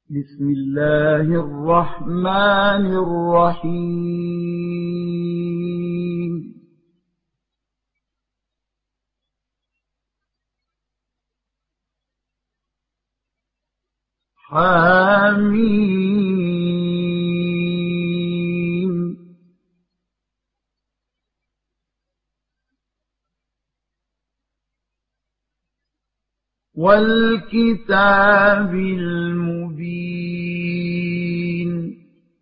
بسم الله الرحمن الرحيم حميم والكتاب المبين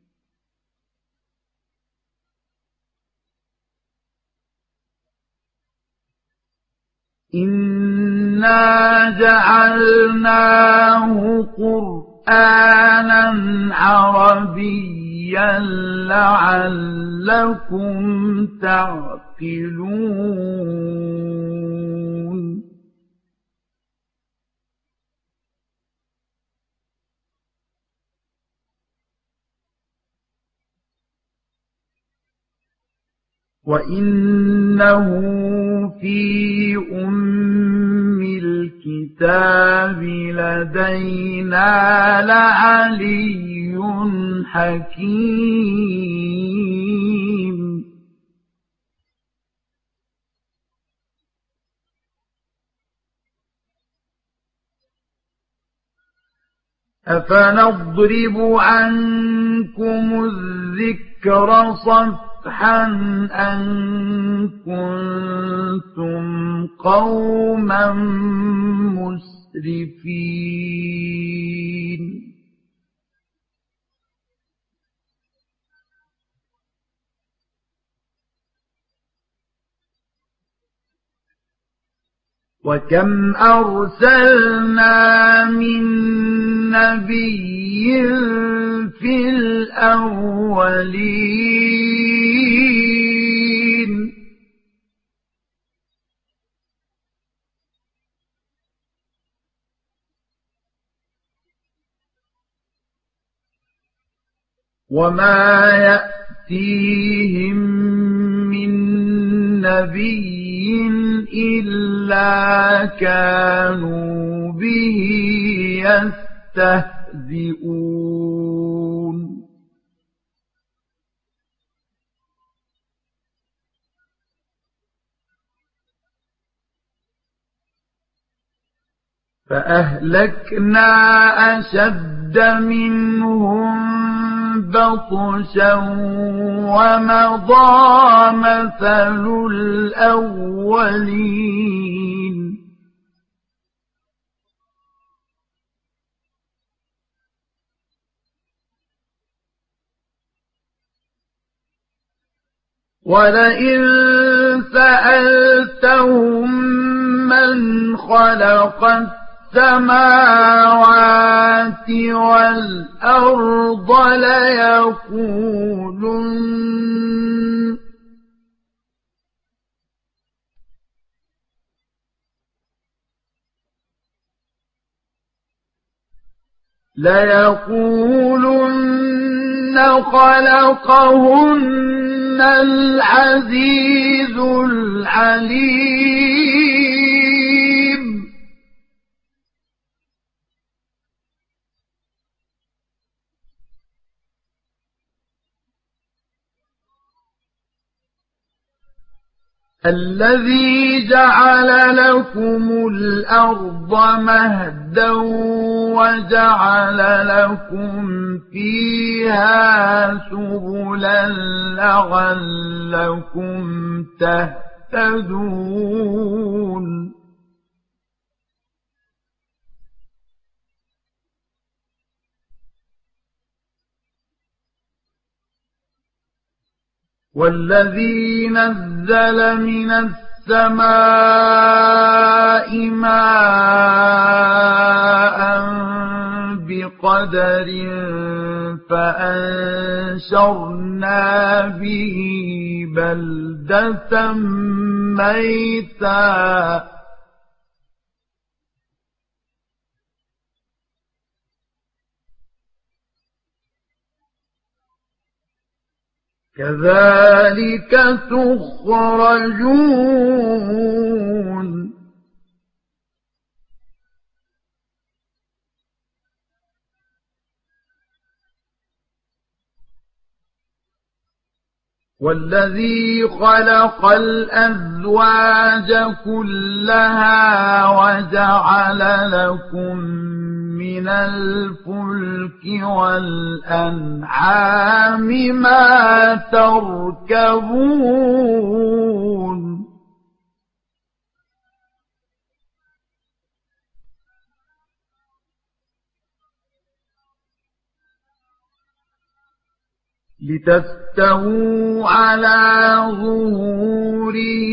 إنا جعلناه قرآنا عربيا لعلكم تعقلون وإنه في أم الكتاب لدينا لعلي حكيم أفنضرب عنكم الذكر صفحا أن كنتم قوما مسرفين وكم أرسلنا من نبي في الأولين وما يأتيهم من نبي إلا كانوا به يستهزئون فأهلكنا أشد منهم بطشا ومضى مثل الأولين ولئن سألتهم من خلق السماوات والأرض ليقولن خلقهن العزيز العليم الذي جعل لكم الأرض مهدا وجعل لكم فيها سبلا لعلكم تهتدون والذي نزل من السماء ماء بقدر فأنشرنا به بلدة ميتا كذلك تخرجون والذي خلق الأزواج كلها وجعل لكم من الفلك والأنعام ما تركبون لتستووا على ظهوره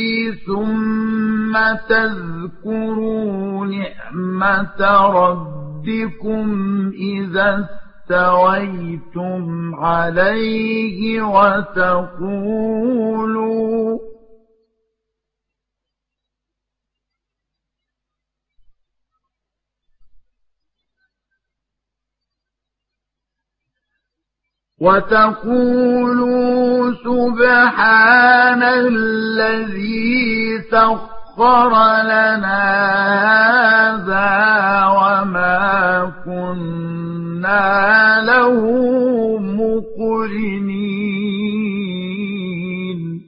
ثم تذكروا نعمة ربكم إذا استويتم عليه وتقولوا سبحان الذي سخر لنا هذا وما كنا له مقرنين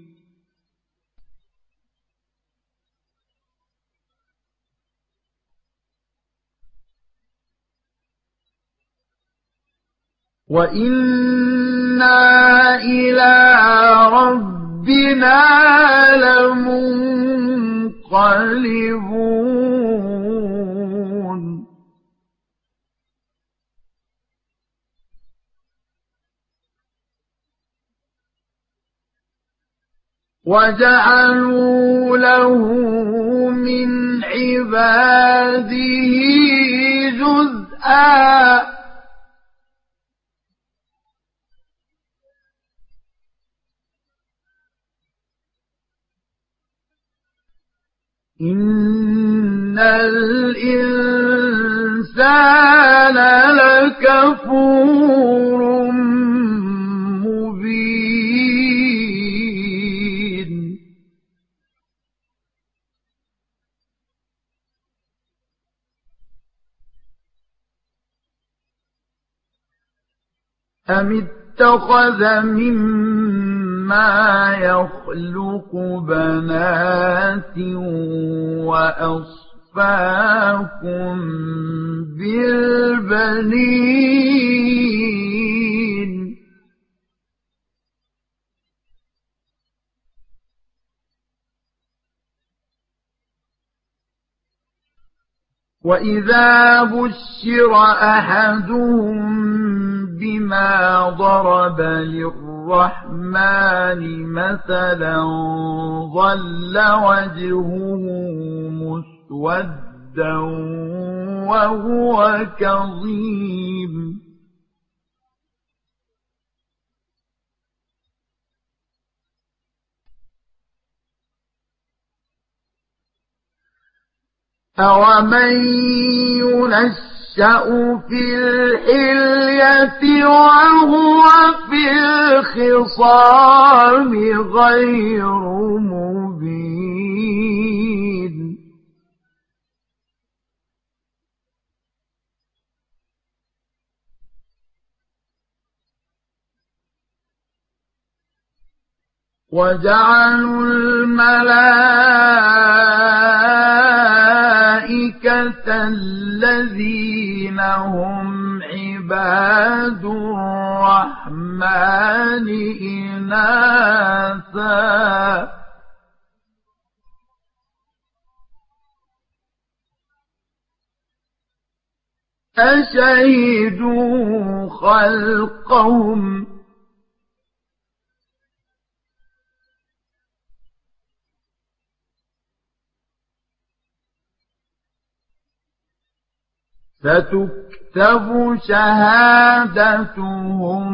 وإنا إلى ربنا لمنقلبون وجعلوا له من عباده جزءا إن الإنسان لكفور مبين أم اتخذ مما يخلق بنات وأصفاكم بالبنين وإذا بشر أحدهم بما ضرب للرحمن مثلا ظل وجهه مسودا وهو كظيم أَوَمَن يُنَشَّأُ فِي الْحِلْيَةِ وَهُوَ فِي الْخِصَامِ غَيْرُ مُبِينٍ وَجَعَلُوا الْمَلَائِكَةَ الَّذِينَ هُمْ عِبَادُ الرَّحْمَنِ إِنَاثًا أَشَهِدُوا خَلْقَهُمْ ستكتب شهادتهم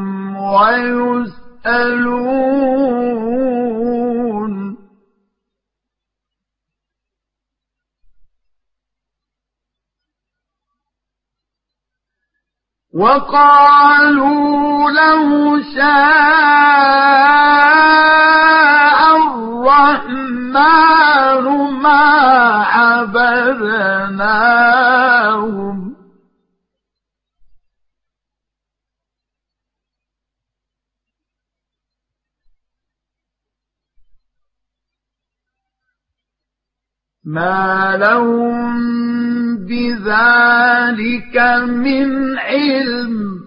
ويسألون وقالوا لو شاء الرحمن ما عبدناهم ما لهم بذلك من علم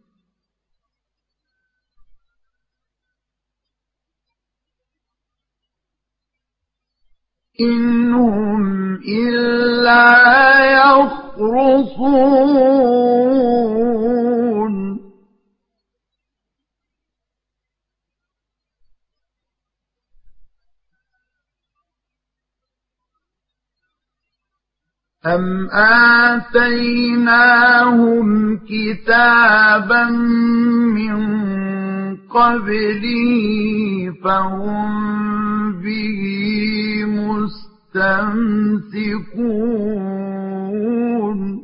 إن هم إلا يخرصون أم آتيناهم كتابا من قبله فهم به مستمسكون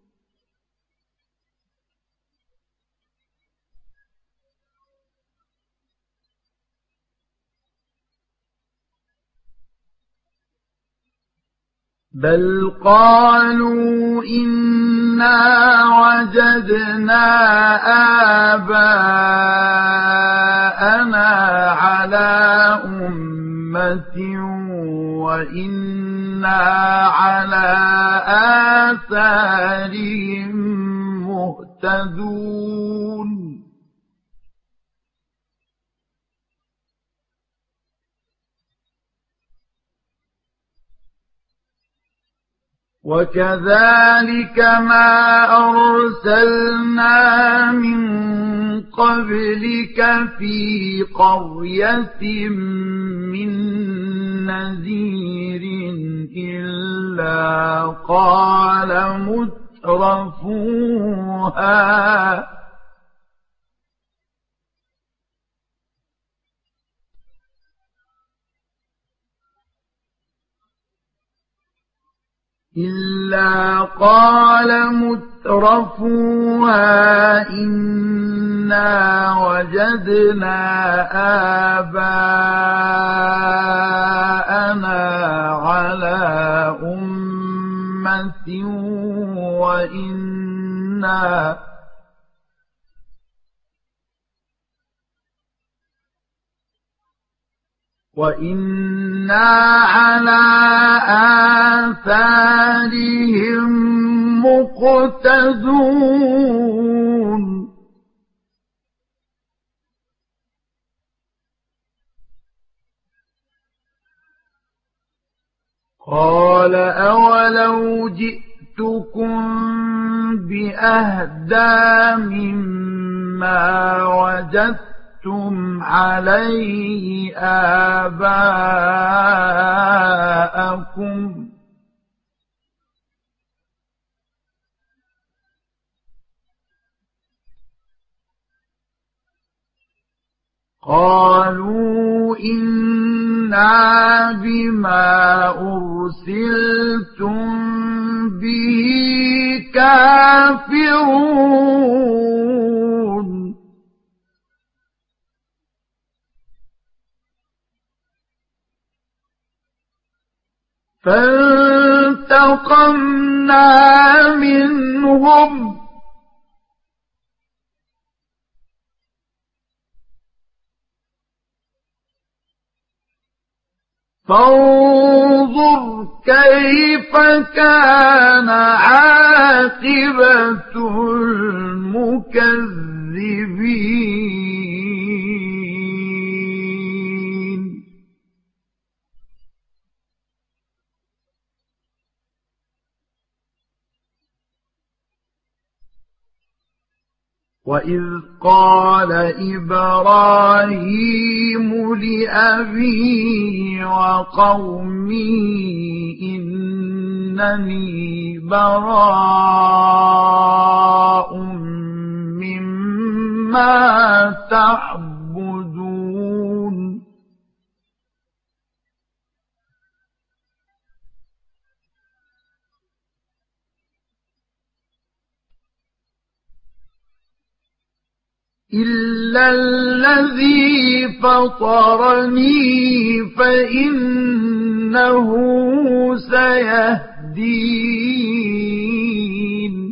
بل قالوا إنا وجدنا آباءنا على أمة وإنا على آثارهم مهتدون وكذلك ما أرسلنا من قبلك في قرية من نذير إلا قال مترفوها إنا وجدنا آباءنا على أمة وإنا على آثارهم مقتدون قال أولو جئتكم بأهدى مما وجدتم عليه آباءكم قالوا إنا بما أرسلتم به كافرون فانتقمنا منهم فانظر كيف كان عاقبة المكذبين وإذ قال إبراهيم لأبيه وقومه إنني براء مما تعبدون إلا الذي فطرني فإنه سيهدين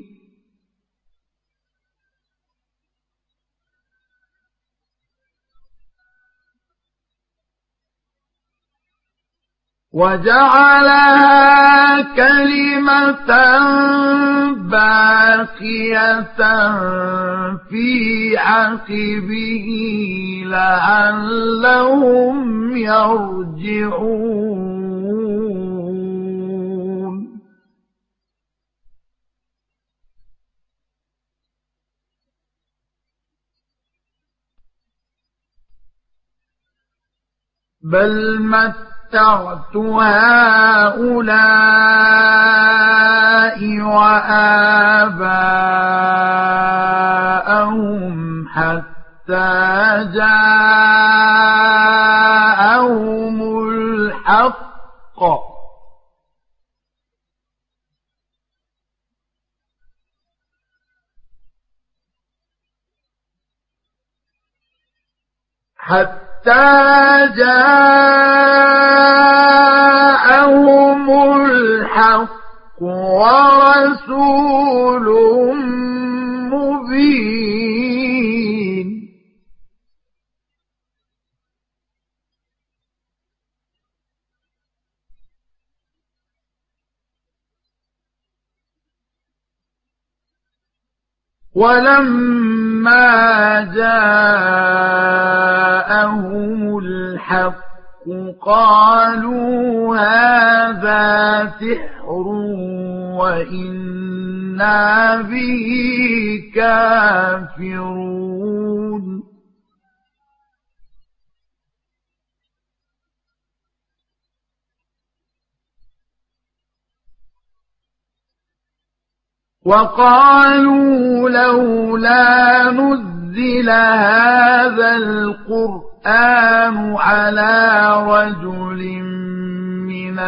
وجعلها كلمة باقية في عقبه لعلهم يرجعون بل متعت هؤلاء وآباءهم حتى جاءهم الحق ورسول مبين ولما جاءهم الحق قالوا هذا سحر وإنا به كافرون وقالوا لولا نزل هذا القرآن على رجل من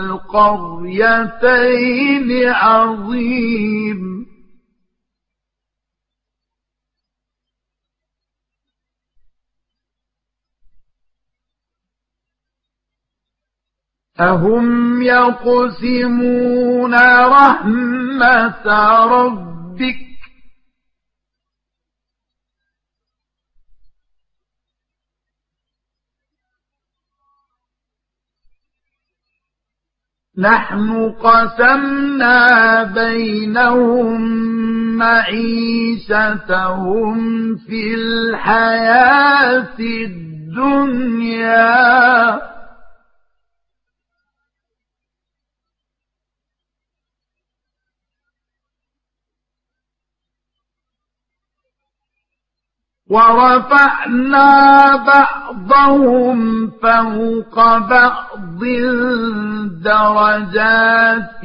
القريتين عظيم أهم يقسمون رحمة ربك نحن قسمنا بينهم معيشتهم في الحياة الدنيا ورفعنا بعضهم فوق بعض درجات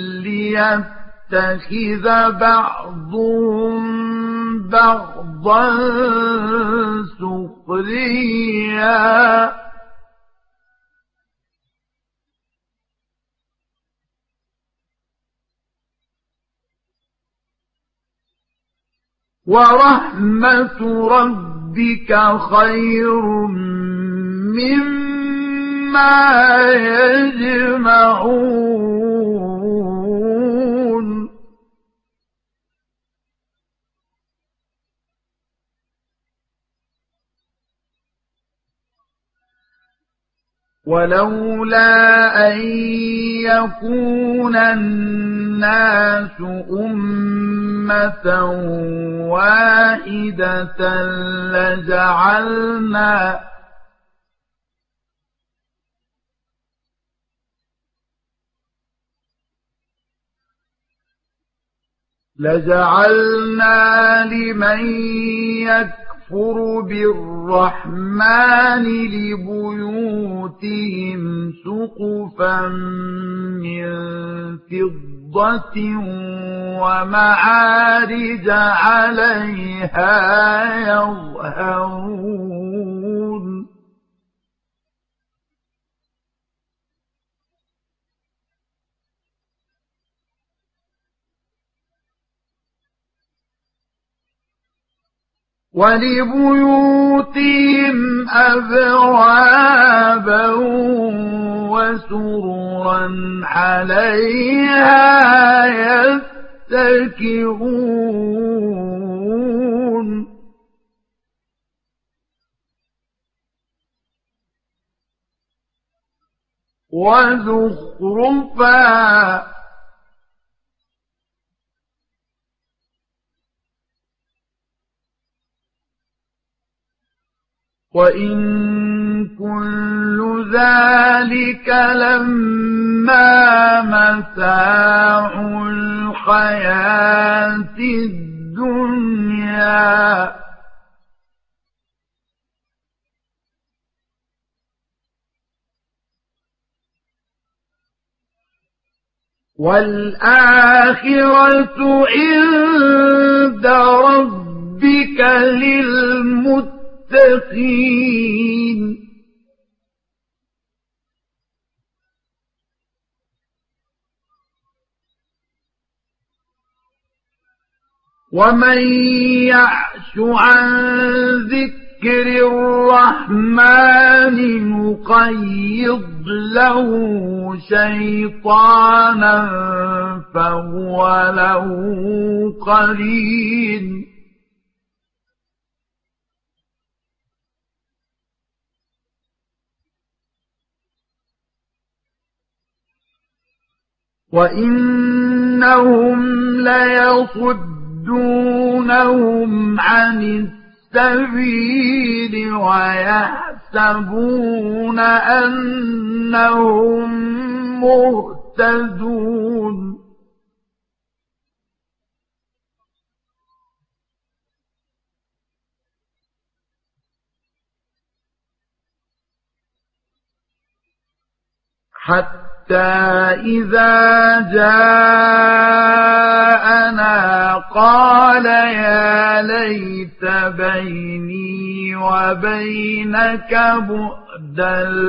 ليتخذ بعضهم بعضا سخريا ورحمة ربك خير مما يجمعون ولولا أن يكون الناس أمة واحدة لجعلنا لمن يكفر بالرحمن لبيوتهم سقفا من فضة ومعارج عليها يظهرون ولبيوتهم أبوابا وسررا عليها يتكئون وزخرفا وإن كل ذلك لما متاع الحياة الدنيا والآخرة عند ربك للمتقين ومن يعش عن ذكر الرحمن نقيض له شيطانا فهو له قرين وإنهم ليصدونهم عن السبيل ويحسبون أنهم مهتدون حتى إذا جاءنا قال يا ليت بيني وبينك بعد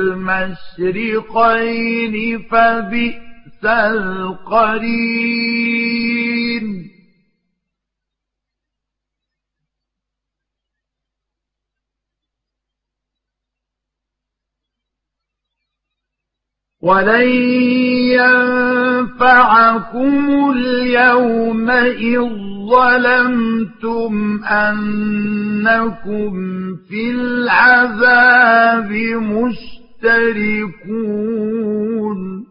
المشرقين فبئس القرين ولن ينفعكم اليوم إذ ظلمتم أنكم في العذاب مشتركون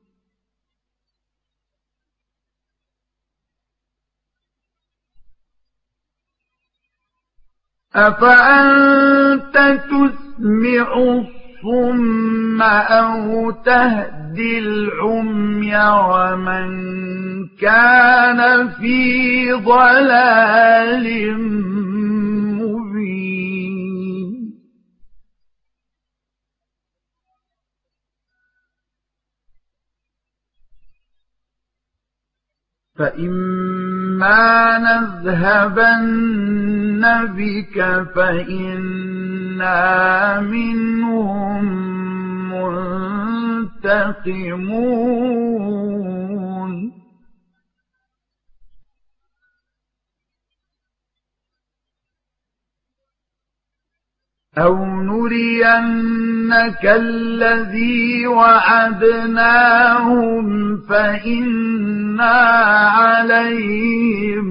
أفأنت تسمع الصم أو تهدي العمي ومن كان في ضلال مبين فإما نذهبن بك فإنا منهم منتقمون أو نرينك الذي وعدناهم فإنا عليهم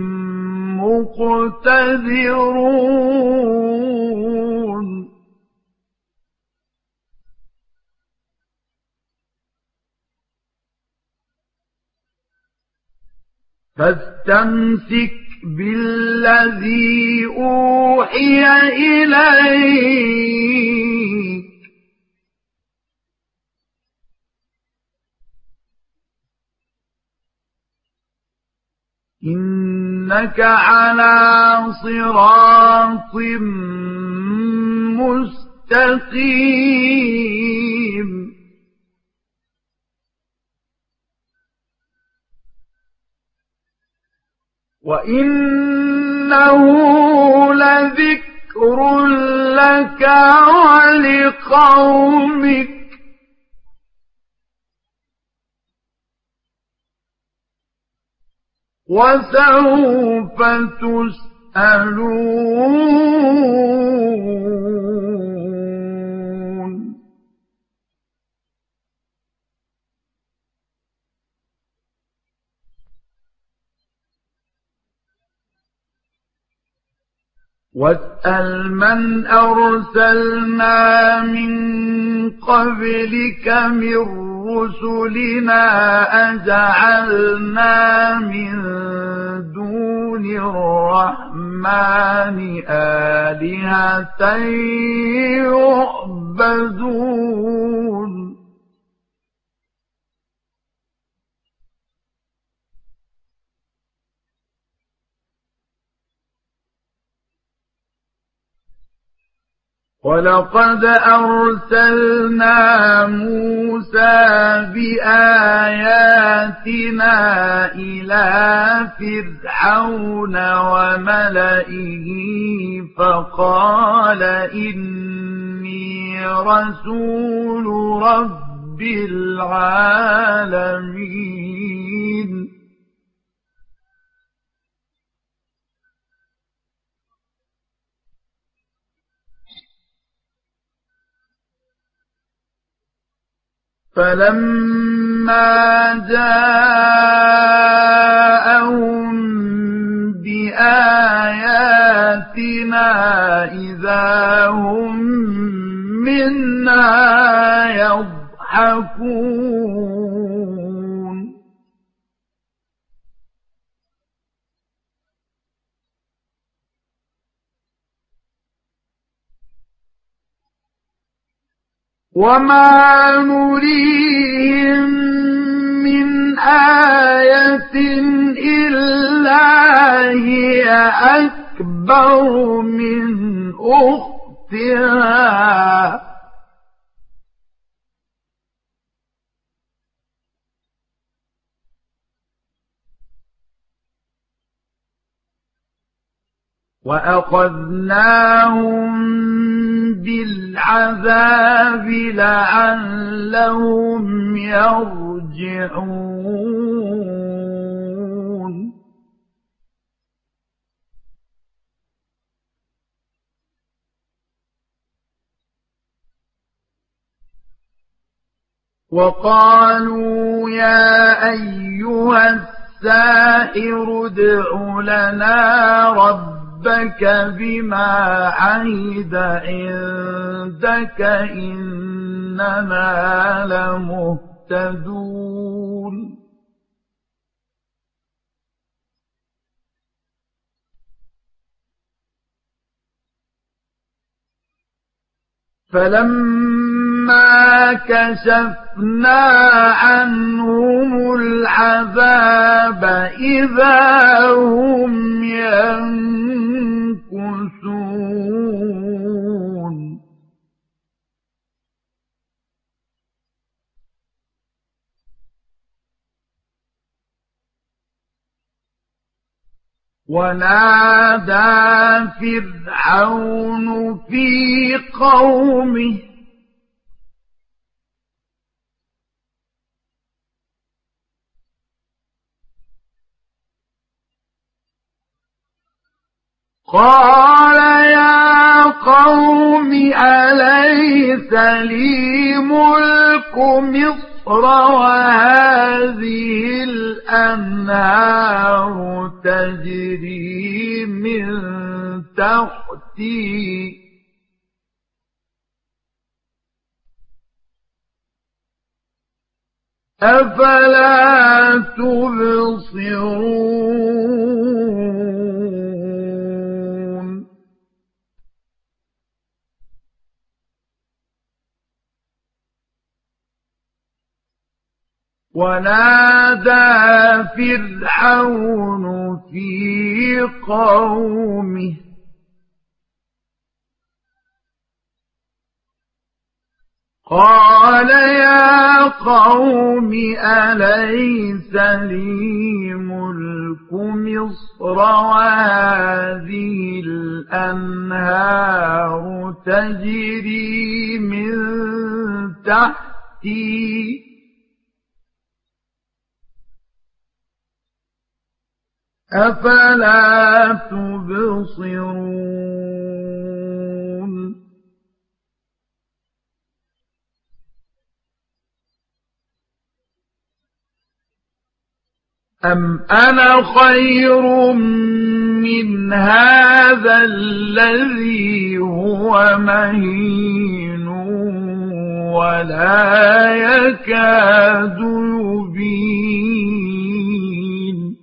مقتدرون فاستمسك بالذي أوحي إليك إنك على صراط مستقيم وإنه لذكر لك ولقومك وسوف تسألون واسأل من أرسلنا من قبلك من رسلنا أجعلنا من دون الرحمن آلهة يعبدون ولقد أرسلنا موسى بآياتنا إلى فرعون وملئه فقال إني رسول رب العالمين فلما جاءهم بآياتنا إذا هم منها يضحكون وما نريهم من آية إلا هي أكبر من أختها وأخذناهم بالعذاب لعلهم يرجعون وقالوا يا أيها الساحر ادع لنا ربك بما عهد عندك إننا لمهتدون فلما كشفنا عنهم العذاب إذا هم ينكثون ونادى فرعون في قومه قال يا قوم أليس لي ملك مصر وهذه الأنهار تجري من تحتي أفلا تبصرون ونادى فرعون في قومه قال يا قوم أليس لي ملك مصر وهذه الأنهار تجري من تحتي أفلا تبصرون أم أنا خير من هذا الذي هو مهين ولا يكاد يبين.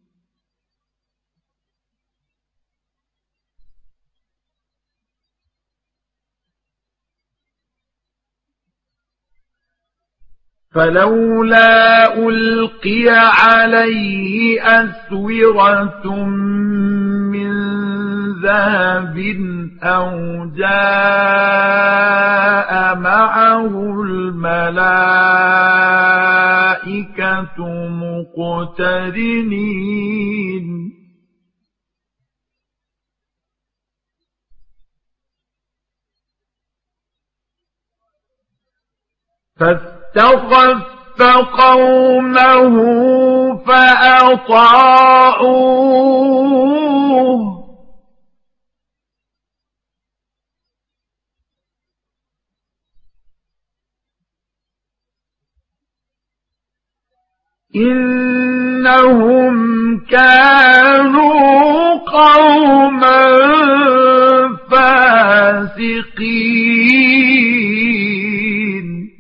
فلولا ألقي عليه أسورة من ذهب أو جاء معه الملائكة مقترنين فاستخف قومه فأطاعوه إنهم كانوا قوما فاسقين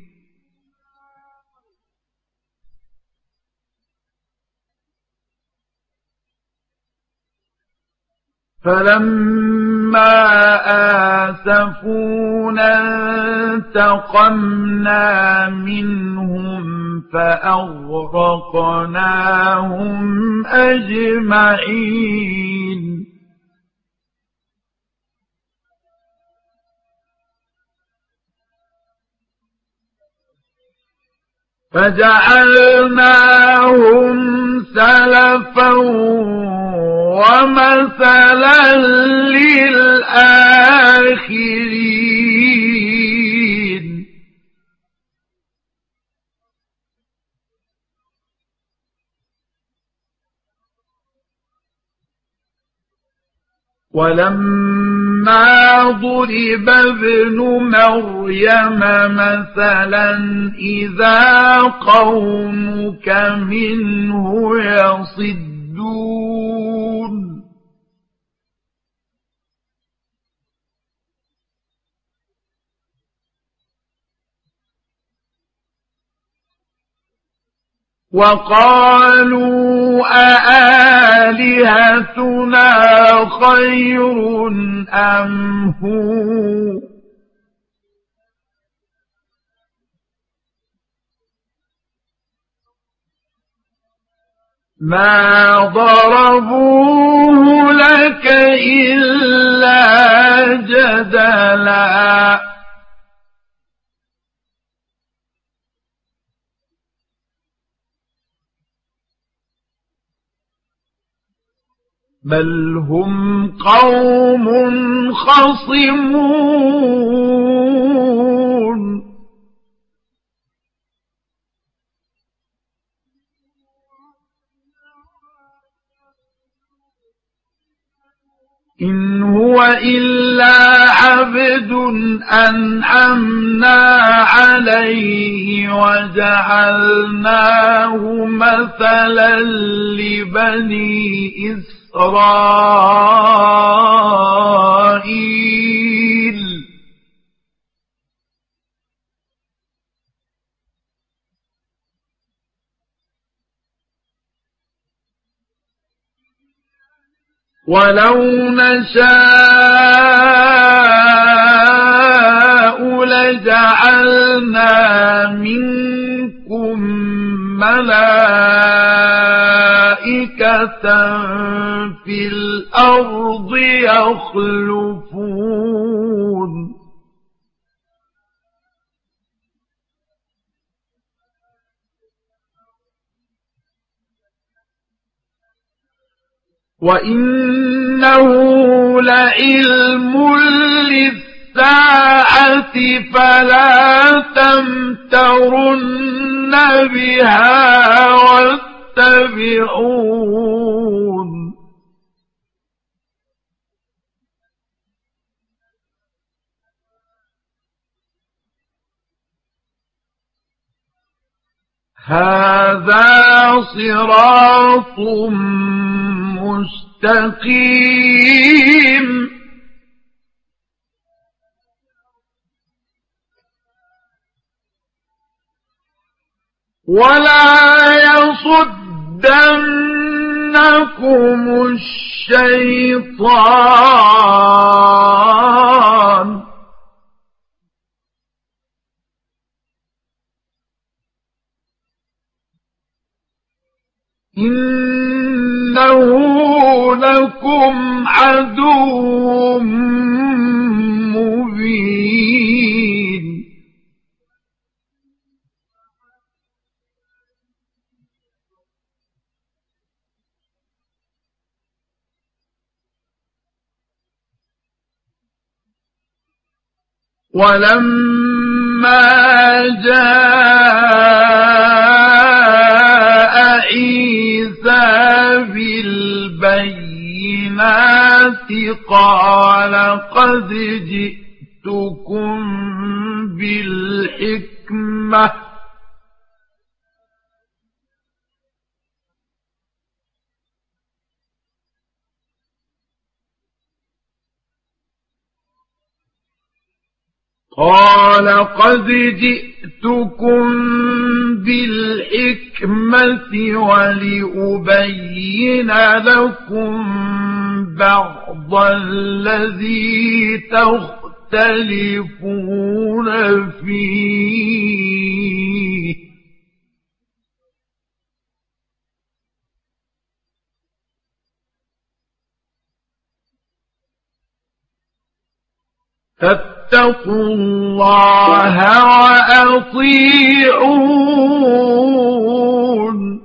فلما آسفونا انتقمنا منهم فأغرقناهم أجمعين فجعلناهم سلفا ومثلا للآخرين ولما ضرب ابن مريم مثلا إذا قومك منه يصدون وقالوا أآلهتنا خير أم هو ما ضربوه لك إلا جدلا بل هم قوم خصمون إن هو إلا عبد أنعمنا عليه وجعلناه مثلا لبني إسرائيل ولو نشاء لجعلنا منكم ملائكة في الأرض يخلفون وإنه لعلم للساعة فلا تمترن بها واتبعون هذا صراط مستقيم ولا يصدنكم الشيطان إنه لكم عدو مبين ولما جاء عيسى بالبينات قال قد جئتكم بالحكمة قال قد جئتكم بالحكمة ولأبين لكم بعض الذي تختلفون فيه فاتقوا الله وأطيعون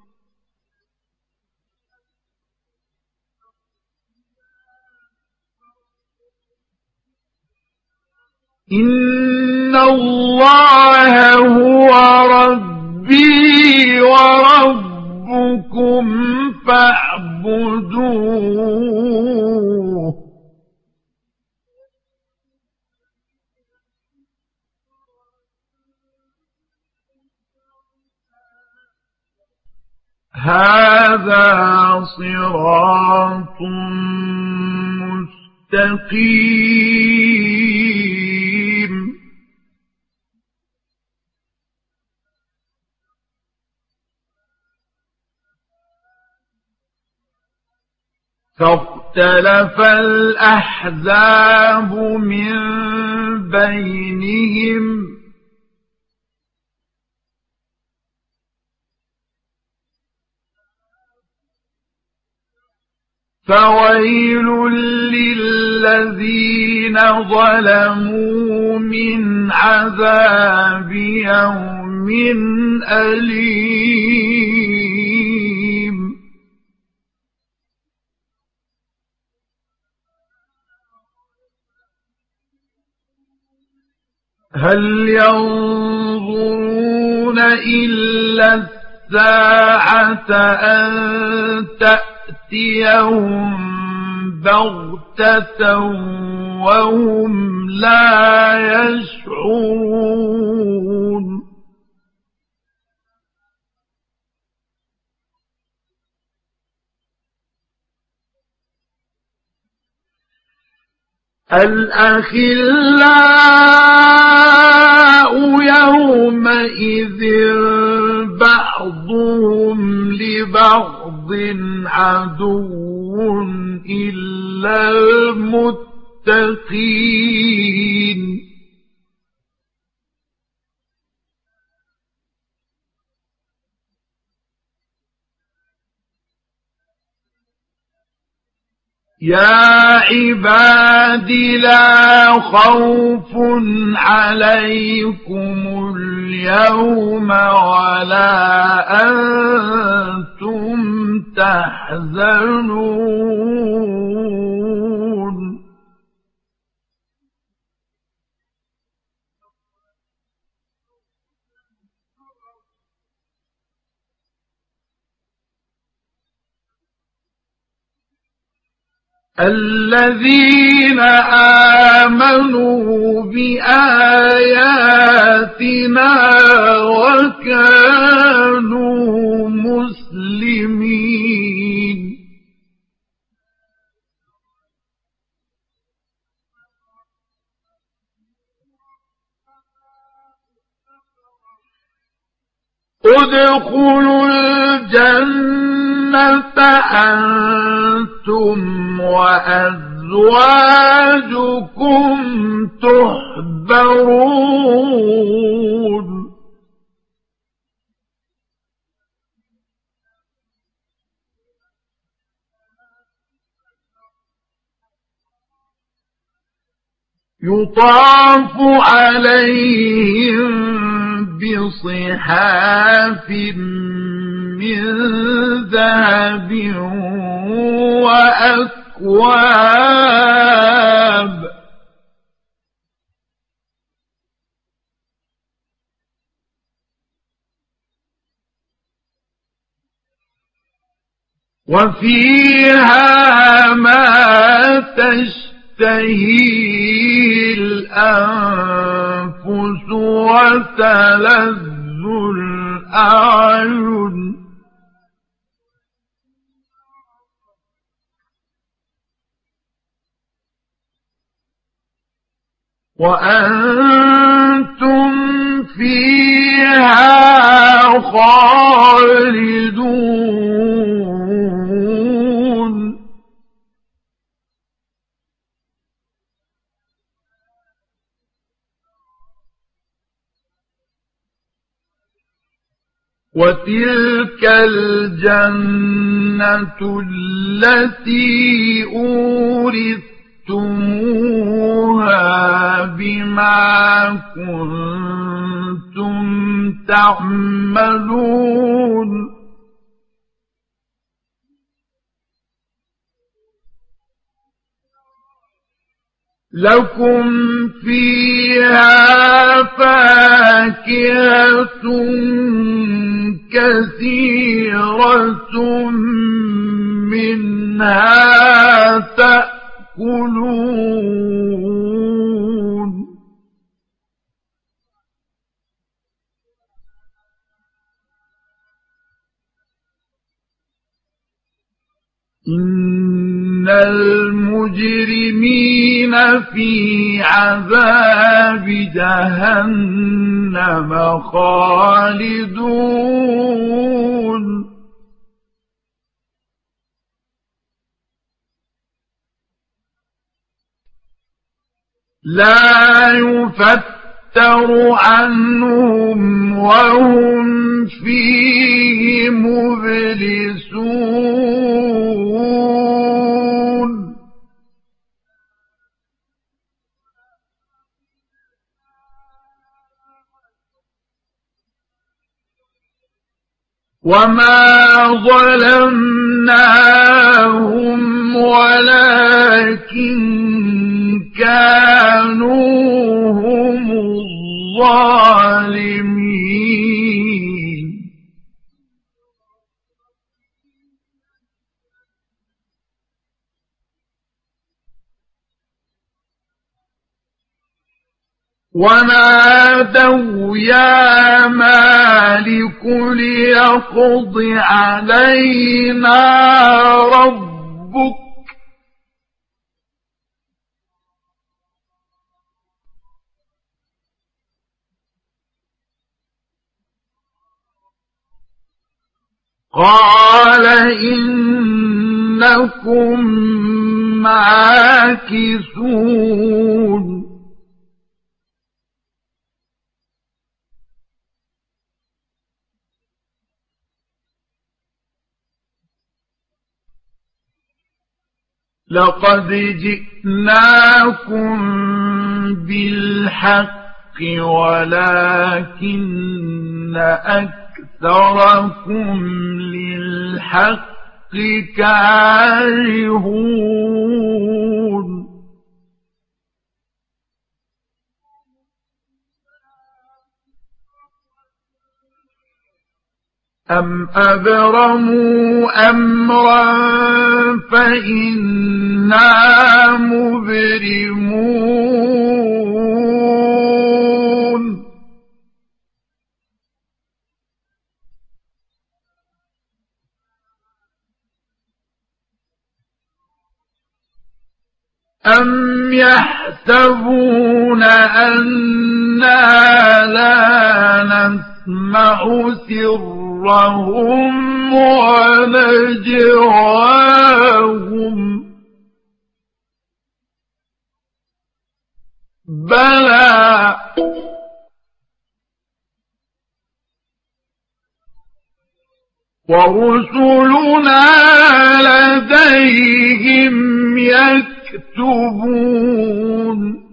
إن الله هو ربي وربكم فاعبدوه هذا صراط مستقيم فاختلف الأحزاب من بينهم فويل للذين ظلموا من عذاب يوم أليم هل ينظرون إلا الساعة أن تأتيهم بغتة وهم لا يشعرون الأخلاء يومئذ بعضهم لبعض عدو إلا المتقين يا عباد لا خوف عليكم اليوم ولا أنتم تحزنون الذين آمنوا بآياتنا وكانوا مسلمين ادخلوا الجنة أنتم وأزواجكم تحبرون يطاف عليهم بصحاف من ذهب وأكواب وفيها ما تشتهي الأنفس وتلذ الأعين وأنتم فيها خالدون وتلك الجنة التي أورثتموها بما كنتم تعملون لكم فيها فاكهة كثيرة منها تأكلون إن المجرمين في عذاب جهنم خالدون لا يفتر عنهم وهم فيه مبلسون وما ظلمناهم ولكن كانوا هم الظالمين ونادوا يا مالك ليقض علينا ربك قال إنكم ماكثون لقد جئناكم بالحق ولكن أكثركم للحق كارهون أم أبرموا أمرا فإنا مبرمون أم يحسبون أنا لا نسمع يسمع سرهم ونجواهم بلى ورسلنا لديهم يكتبون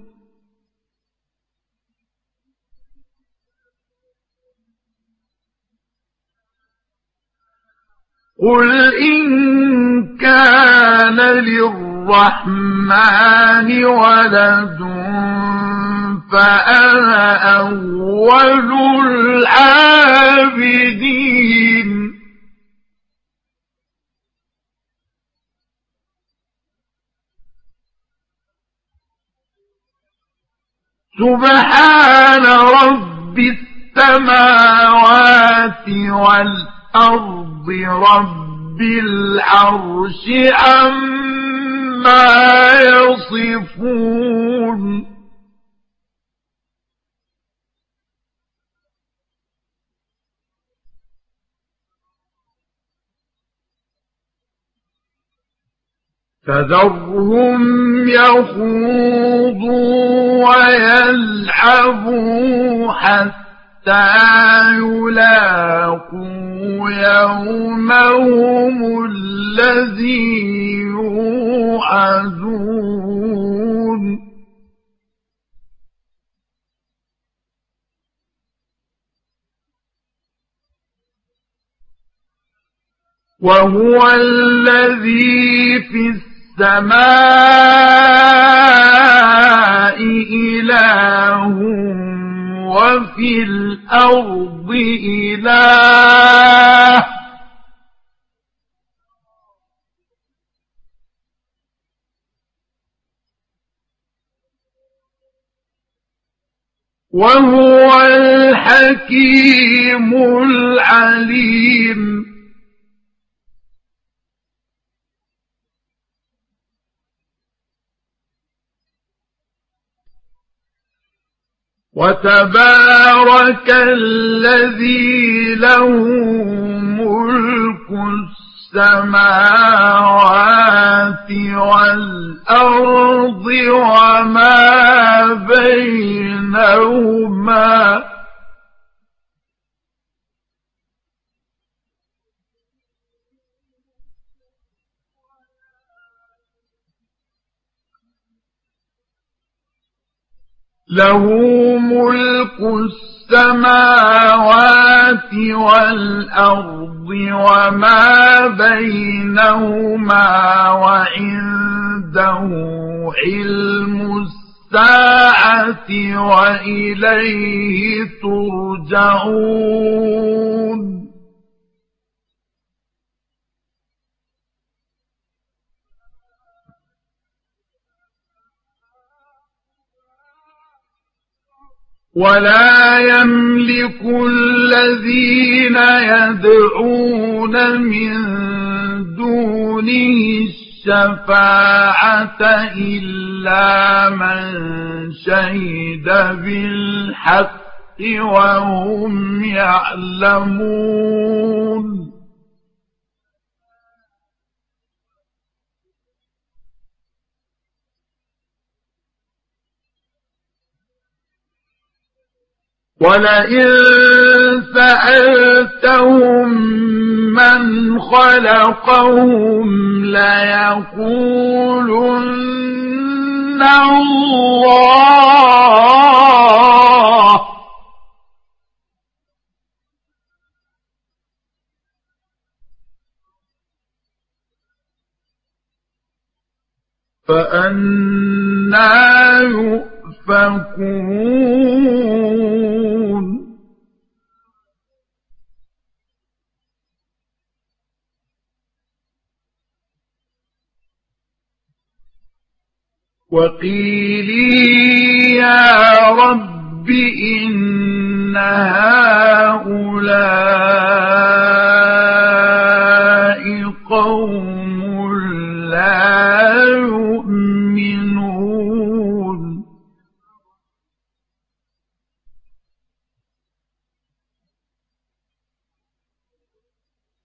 قل إن كان للرحمن ولد فأنا أول العابدين سبحان رب السماوات والأرض رب العرش عما يصفون فذرهم يخوضوا ويلعبوا حتى يلاقوا يومهم الذي يوعدون وهو الذي في السماء إله وفي الأرض إله وهو الحكيم العليم وتبارك الذي له ملك السماوات والأرض وما بينهما له ملك السماوات والأرض وما بينهما وعنده علم الساعة وإليه ترجعون ولا يملك الذين يدعون من دونه الشفاعة إلا من شهد بالحق وهم يعلمون ولئن سألتهم من خلقهم ليقولن الله فأنى يؤفكون وقيلي يا رب إن هؤلاء قوم لا يؤمنون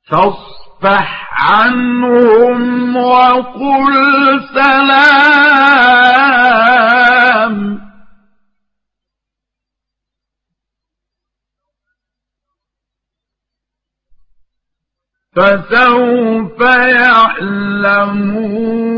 فاصفح عنهم وقل سلام فسوف يعلمون